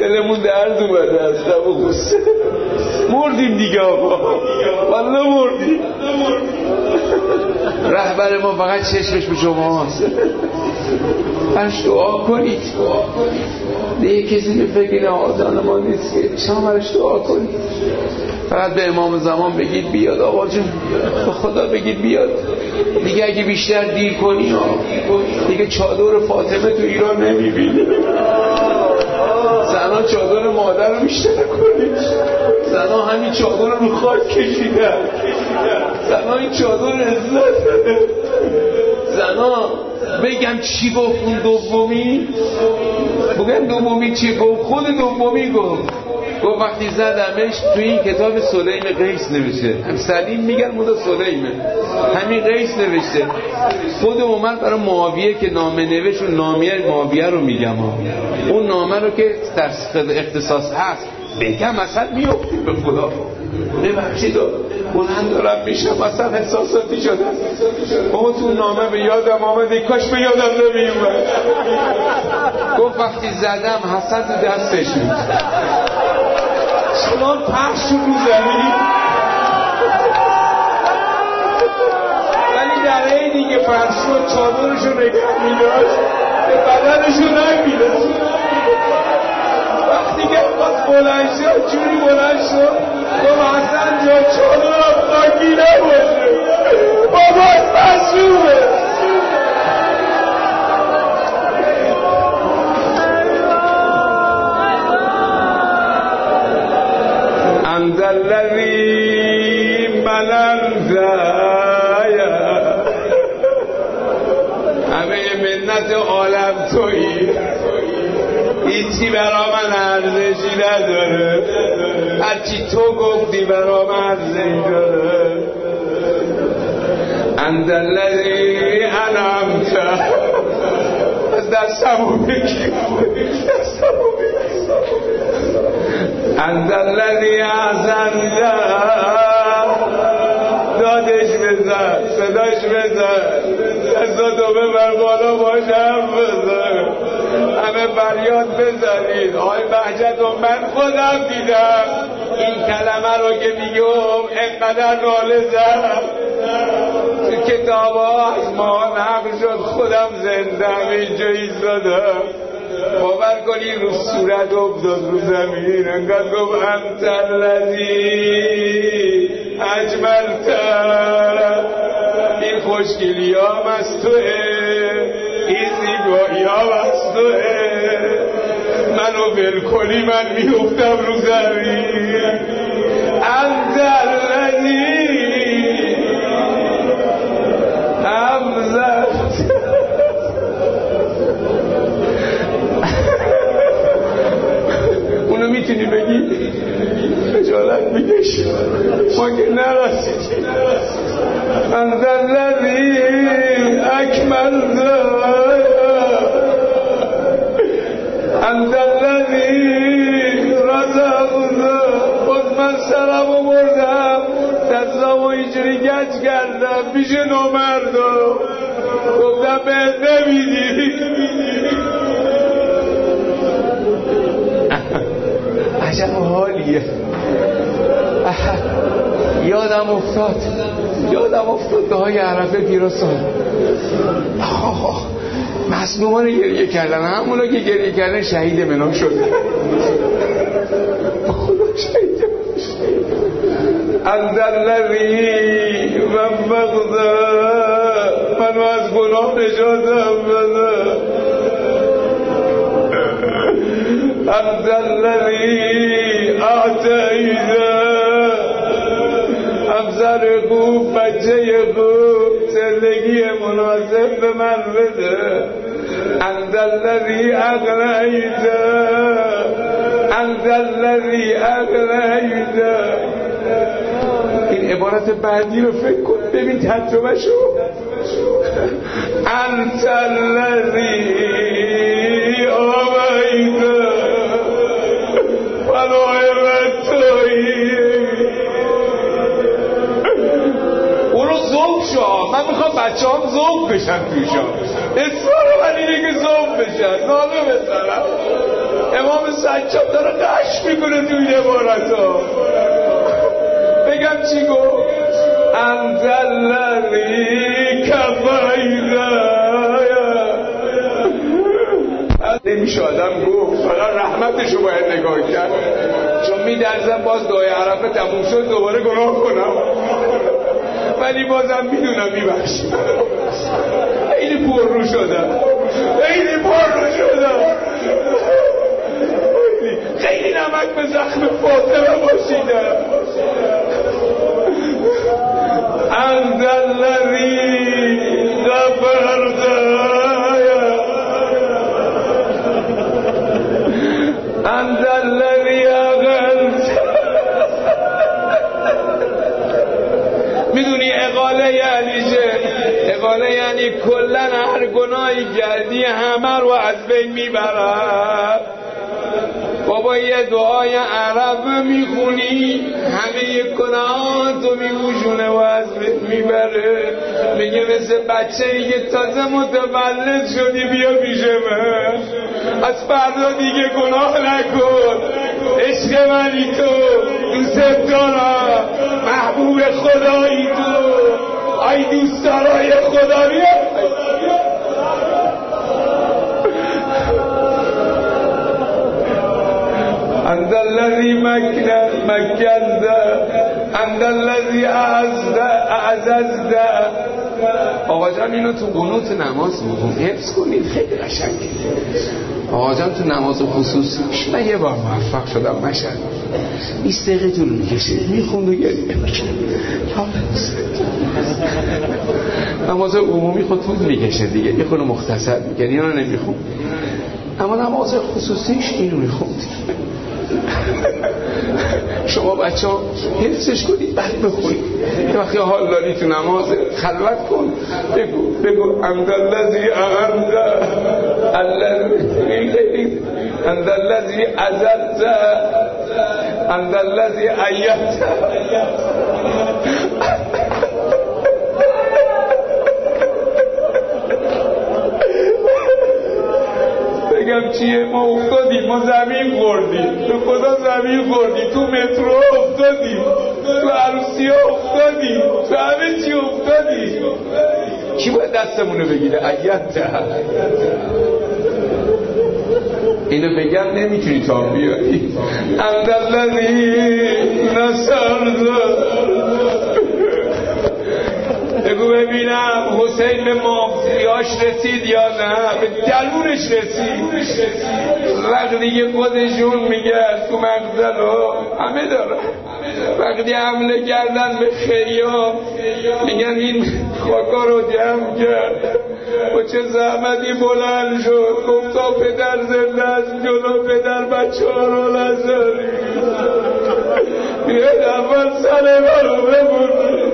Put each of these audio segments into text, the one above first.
دلمون درد اومده از غم و غصه. مردیم دیگه آقا، والله مردیم. رهبر ما فقط چشمش به شماست، برش دعا کنید. دیگه کسی به فکر آدان ما نیست که شما برش دعا کنید. فقط به امام زمان بگید بیاد آقا جون، به خدا بگید بیاد. دیگه اگه بیشتر دیر کنی دیگه چادر فاطمه تو ایران نمیبینی. زنها چادر مادر رو بیشتر کنید. زنها همین چادر رو خاک کشیدن. زنها این چادر عزت. زنها بگم چی گفت اون دومی؟ بگم دومی چی گفت؟ خود دومی گفت وقتی زدمش تو این کتاب سلیم قیس نوشته، هم سلیم میگن مودا سلیمه، همین قیس نوشته. خود عمر برای معاویه که نامه نوشت، اون نامه معاویه رو میگم، اون نامه رو که در اختصاص هست بگم اصلا میفتی به خدا ببخشید بلند دارم میشم اصلا احساساتی شدم. اما تو نامه به یادم آمده، کاش به یادم نمیومد. گفت وقتی زدم حسن تو دستش بود، شما پخش شد رو زمین، ولی در عینی که پخش شد چادرشو نگه میداشت، به بدنشو نمیداشت. وقتی که باز بلند شد، جوری بلند شد گفت حسن جا چادرم خاکی نباشه، باباش مظلومه. انت الذی مننت، همه منت عالم تویی، هیچی برا من ارزشی نداره، هرچی تو گفتی برا من ارزشی داره. انت الذی انعمت، از دستمو بگیر، انت الذی احسنت، دادش بزن، صداش بزن، دستاتو ببر بالا باشم بزن، همه فریاد بزنید آی بهجت و من خودم دیدم این کلمه رو که میگم اینقدر ناله زد تو کتاب ها از ما نقل شد، خودم زندم اینجا ایستادم، باور کنی رو صورت افتاد رو زمین، انقدر گفت انت الذی اجملت، این خوشگلی هم از توه، این زیبایی هم از توه، منو ول کنی من میافتم رو زمین. انت الذی امزلت، اونو میتونی بگی؟ خجالت میکش، ما که نرسید. انت الذی اکملت، انت الذی رزقت. خود من سرمو بردم دستامو اینجوری گچ کردم پیش نامردم، گفتم بهت نمیدی. عجب حالیه. یادم افتاد دعای عرفه پیرسال، مظلومان گریه کردن، همونا که گریه کردن شهید منام شده. خدا شهید انت الذی وفقت، منو از گناه نجاتم بده. انت الذی اعطیت، افسر خوب، بچه خوب، زندگی مناسب به من بده. انت الذی اغنیت، انت الذی اغنیت. این عبارت بعدی رو فکر کن، ببین ترجمه شو. انت الذی آبیت، فلاحبت تویی. اونو ذوق شو، من میخوام بچه هم ذوق بشن توشا، اصرار من اینه که ذوق بشن، ناله بزنم. امام سجاد داره قش میکنه تو این عبارتا. بگم چی گفت؟ انزلنی کفایده. نمیشه آدم گفت، فقط رحمتشو باید نگاه کرد، چون میدرزم باز دعای عرفه تموم شد دوباره گناه کنم، ولی بازم میدونم میبخشم. خیلی پر رو شدم، خیلی پر رو شدم، خیلی نمک به زخم فاطمه باشیدم. انزلنی غفرته انزلنی اغلت. میدونی اقاله یعنی چه؟ اقاله یعنی کلن هر گناهی کردی همه رو از بین میبرد. بابا یه دعای عرب میخونی همه گناهاتو میگوشونه و از بین میبره. میگه مثل بچه‌ای که تازه متولد شدی بیا پیش من، از فردا دیگه گناه نکن، عشق منی تو، دوست دارم، محبوب خدایی تو، ای دوست دارای خدا بیا. انت الذي مكنت انت الذي اعززت. آقا جان اینو تو قنوت نماز بخون، حفظ کنید، خیلی قشنگه. آقا جان تو نماز خصوصیش من یه بار موفق شدم مشهد 20 دقیقه طول میکشه میخوند و گریه میکنه. نماز عمومی خود طول میکشه دیگه، یه خود مختصر میگن، اینا نمیخوند، اما نماز خصوصیش اینو میخوند. شما بچه ها حفظش کنید بعد بخونید. یه وقتی حال داری تو نماز خلوت کن، بگو انت الذی اغنت انت الذی عزلت انت الذی ایدت. بگم چیه؟ ما افتادیم، ما زمین خوردیم، تو خدا زمین خوردیم، تو مترو افتادیم، تو عروسی ها افتادیم، تو همه چی افتادیم. کی باید دستمونو بگیره؟ ایت اینو بگم نمیتونی تا بیاری. انت الذی نصرت. بگو ببینم حسین به مافیاش رسید یا نه؟ به گلونش رسید. وقتی که خودشون میگن تو مقتل همه دارن، وقتی حمله کردن به خیام میگن این خاکا رو جمع کرد و چه زحمتی بلند شد، گفت تا پدر زنده است جلو پدر بچه ها رو نذاری، بیاید اول سلمه رو ببرید.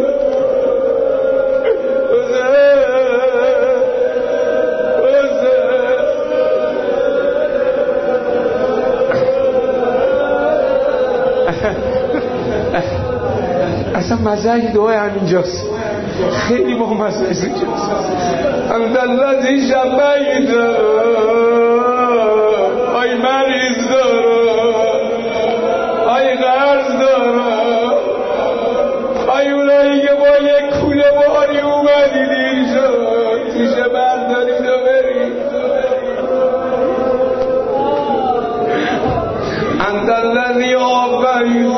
اصلا مزه دعای همینجاست، خیلی با مزه اینجاست. انت الذی شفیت. آی مریض دارم، آی قرض دارم، آی اونایی که با یک کوله باری اومدید اینجا توشه بردارید و برید. انت الذی آفریت.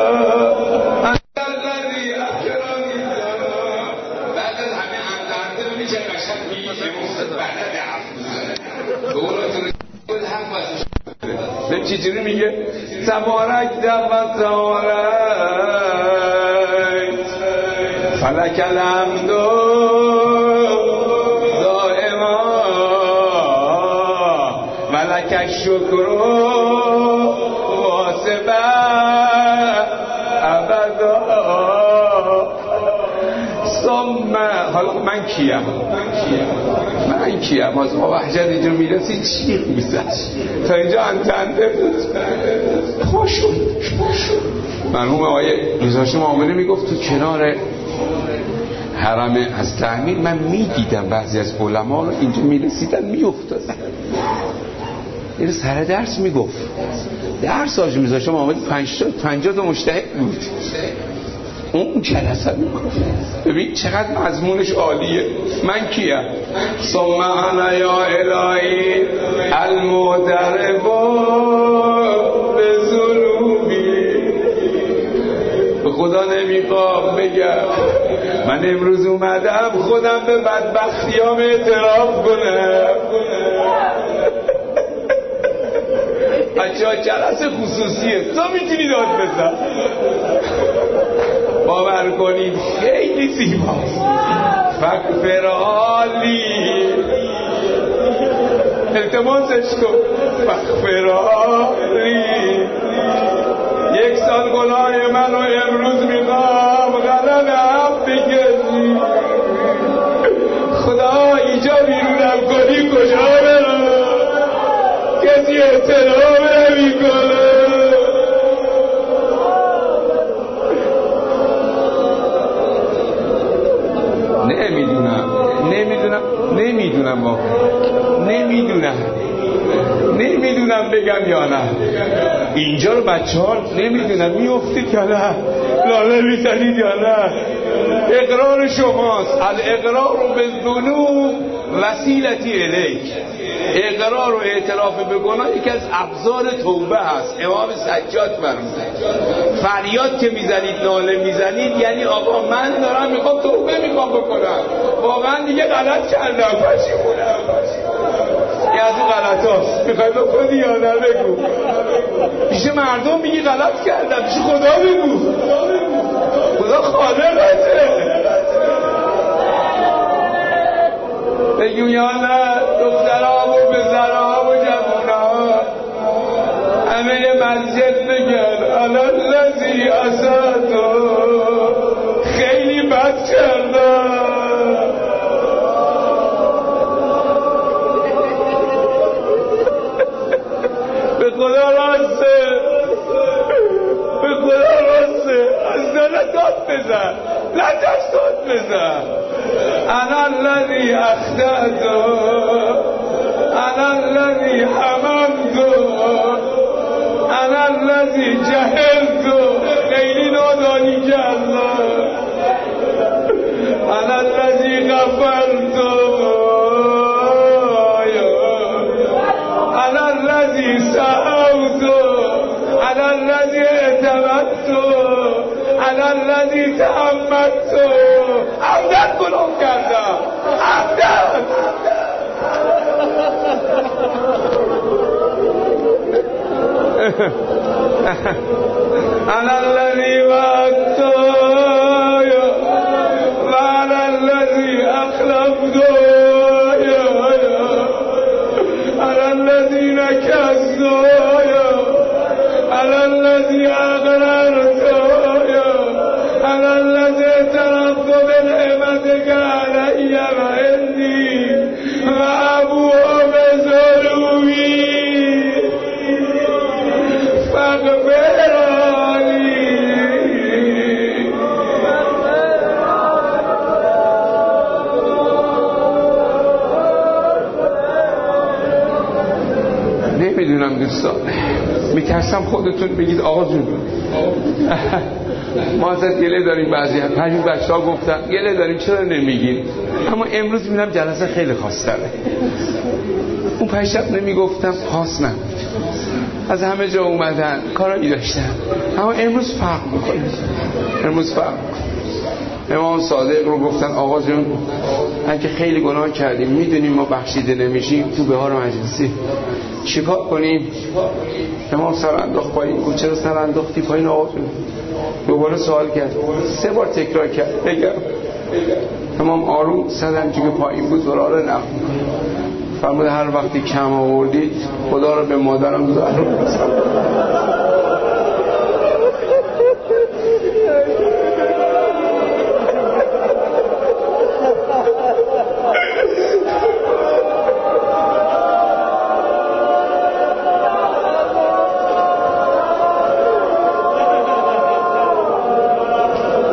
چجوری میگه؟ تبارک و تعالی فلک الحمد دائما ولک الشکر واسبا ابدا. ثم حالا من کیم از ما وحشت اینجا میرسی چی میزد تا اینجا انتنده بود خوشون. مرحوم آقای روزاشم معامله میگفت تو کنار حرم از تحمیل من میدیدم بعضی از علما رو اینجا میرسیدن میافتادن. این سر درس میگفت، درس آج میذاشت محمد 50 تا مجتهد بود اون جلسه میگفت. ببین چقدر مضمونش عالیه. من کیم؟ ثم انا یا الهی المعترف بذنوبی. به خدا نمیخوام بگم من امروز اومدم خودم به بدبختیام اعتراف کنم. بچه‌ها جلسه خصوصیه، تو میتونی داد بزن. باور کنید خیلی زیباست. فغفرلی التماسش کن، فغفرلی 1 سال گناه منو امروز میخوام غلب هم بگردی. خدا اینجا بیرونم کنی کجا برم؟ کسی احترام نمی کنه. نمیدونم بگم یا نه. اینجا رو بچه ها نمیدونم میفتید یا نه، لاله میزنید یا نه. اقرار شماست. الاقرار بالذنوب وسیلتی الیک. اقرار و اعتراف به گناه یکی از ابزار توبه هست. امام سجاد فرمود فریاد که میزنید، ناله میزنید، یعنی آقا من دارم میخوام توبه میخوام بکنم، واقعا دیگه غلط کردم، پشیمونم. یه از این غلط هاست میخوای بکنی یا نه بگو. پیش مردم میگی غلط کردم، پیش خدا بگو. خدا خالقته. بگو یا نه دخترها و پسرها و جوانها همه مسجد بگن الذی اساتو خیلی بد کردم. به خدا راسته، به خدا راسته. از دلت داد بزن، لطش داد بزن. انا الذی اخطأت، انا الذی حممت، انا الذی جهلت. خیلی نادانی کردم. انا الذی غفرت، انا الذی سهوت، انا الذی اعتمدت، انا الذی تحملت. عمدن گناه کردم، عمدن. انا الذی وعدت و انا الذی اخلفت، انا الذی نکست، انا الذی اقررت، انا الذی اعترفت بنعمتک علی و عندی و ابوء بذنوبی فاغفرلی. نمیدونم دوستان، میترسم خودتون بگید آقا جون ما ازت گله داریم. بعضی همین بچه‌ها گفتن گله داریم چرا نمیگید، اما امروز میبینم جلسه خیلی خاص تره. اون پیشب نمیگفتم خاص نبود، از همه جا اومدن کارایی داشتن، اما امروز فرق میکنه. امروز فرق میکنه. امام صادق رو گفتن آقا جون اگه خیلی گناه کردیم میدونیم ما بخشیده نمیشیم تو بهار مجلسی چیکار کنیم؟ امام سر انداخت پایین. گفت چرا سر انداختی پایین آقا جون؟ دوباره سوال کرد، 3 بار تکرار کرد. بگم امام آروم صدم که پایین بود دلار نقل میکنه. فرمود هر وقتی کم آوردید خدا رو به مادرم دارم.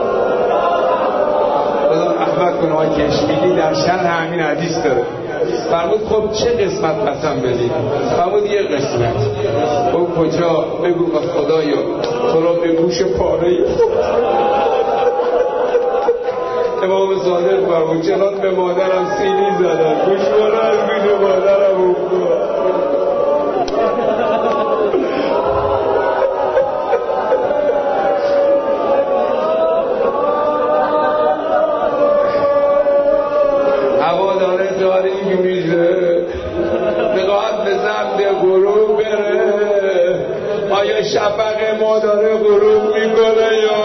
در شرح همین حدیث داره. فرمود خب چه قسمت قسم بدید؟ فرمود یه قسمت. او کجا؟ بگو به خدایا تو را به گوش پاره امام صادق فرمود چنان به مادرم سینی زدن گوشواره از گوش مادرم افتاد. هوا داره تاریک میشه میخواد به سمت غروب بره. آیا شفق ما داره غروب میکنه یا